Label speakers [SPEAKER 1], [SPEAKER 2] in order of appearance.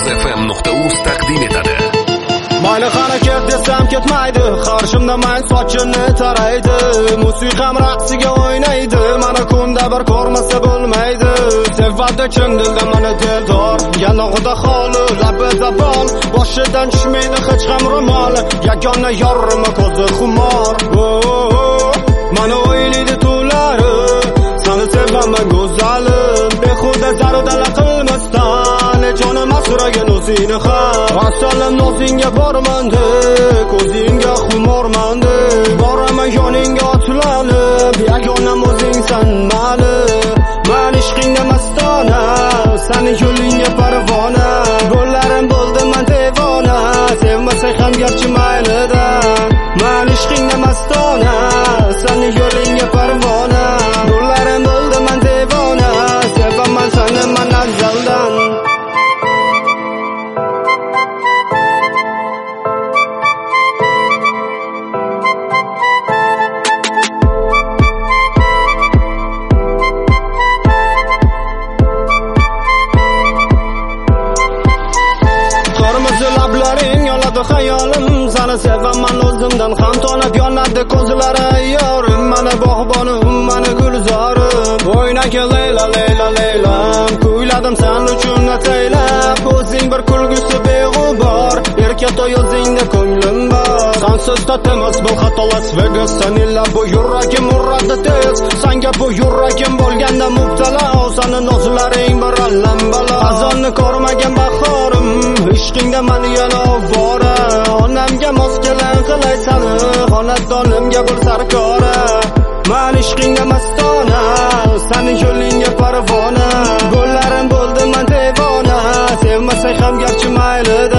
[SPEAKER 1] Azfm.uz taqdim etadi.
[SPEAKER 2] Mayli harakat desam ketmaydi, qarshimda men sochini taraydi, musiqam raqsiga o'ynaydi, mana kunda bir ko'rmasa bo'lmaydi. Sevadi chin dilda meni dildor, yanog'ida xoli labi zabon, boshidan tushmaydi hech ham ro'mol, yagona yorimi ko'zi xumor. Mana o'ylaydi tunlari, seni sevaman go'zalim, behuda zarudala qilmasdan, jonim asragan o'zingni ham. Asalim nozingga bormandi, ko'zingga xumormandi, boraman yoningga otlanib, yagonam o'zingsan mani. Men ishqingga mastona, seni yo'lingga parvona, bo'llarim bo'ldi men devona, sevmasang ham garchi maylida. Men ishqingga mastona, seni yo'lingga parvona, bo'llarim bo'ldi men devona, sevaman seni men azaldan. Hayolim seni sevaman o'zimdan ham tonib yonadi ko'zlari yorim, mana bog'bonim mana gulzorim. O'ynaga Leyla Leyla Leylam, kuyladim sen uchun ataylab, o'zing bir kulgusi beg'ubor, erkatoy o'zingda ko'nglim bor. Sensiz tatimas bu xato Las Vegas, senilla bu yuragim uradi tez, senga bu yuragim bo'lganda mubtalo, seni nozlaring bir allam balo. Azonni ko'rmagan bahorim, ishqingda meni yana ovora, onamga mos kelan qilay seni, xonadonimga bo'l sarkora. Men ishqingga mastona, seni yo'lingga parvona, bo'llarim bo'ldi men devona, sevmasang ham garchi maylida.